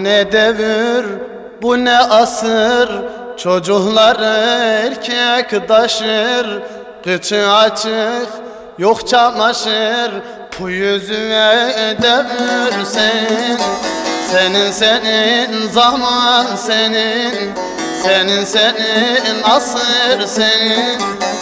ne devir, bu ne asır, çocuklar erkek taşır, kıçı açık, yok çamaşır, bu yüzüne devirsin. Senin zaman senin, senin asır senin.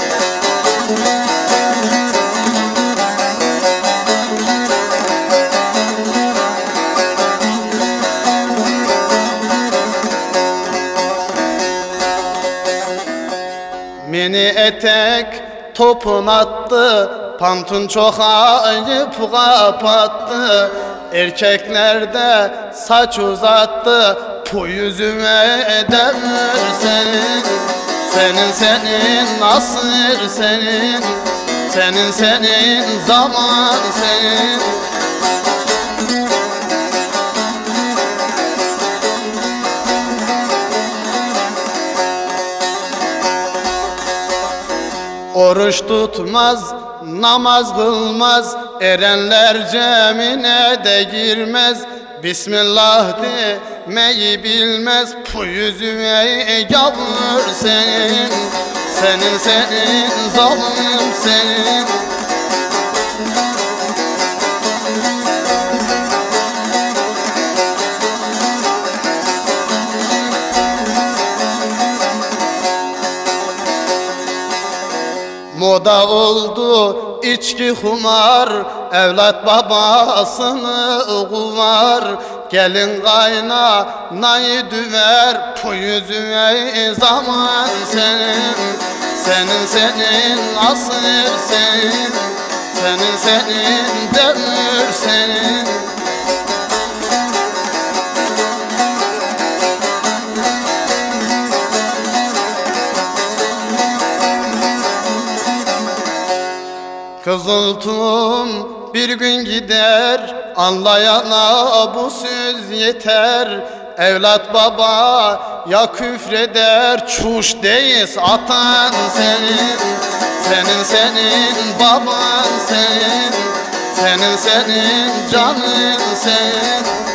Mini etek topun attı, pantun çok ayıp kapattı. Erkeklerde saç uzattı, bu yüzüme devirsin. Senin asır senin, senin zaman senin. Oruç tutmaz, namaz kılmaz, erenler cemine de girmez. Bismillah demeyi bilmez, bu yüzüme yavur senin. Senin zalim senin. Moda oldu içki kumar, evlat babasını kuvar. Gelin kaynanayı düver, bu yüzüne zaman senin. Senin asır senin, senin demir senin. Kızıltım bir gün gider, anlayana bu söz yeter. Evlat baba ya küfreder, çuş deyiz atan senin. Senin baban senin, senin canın senin.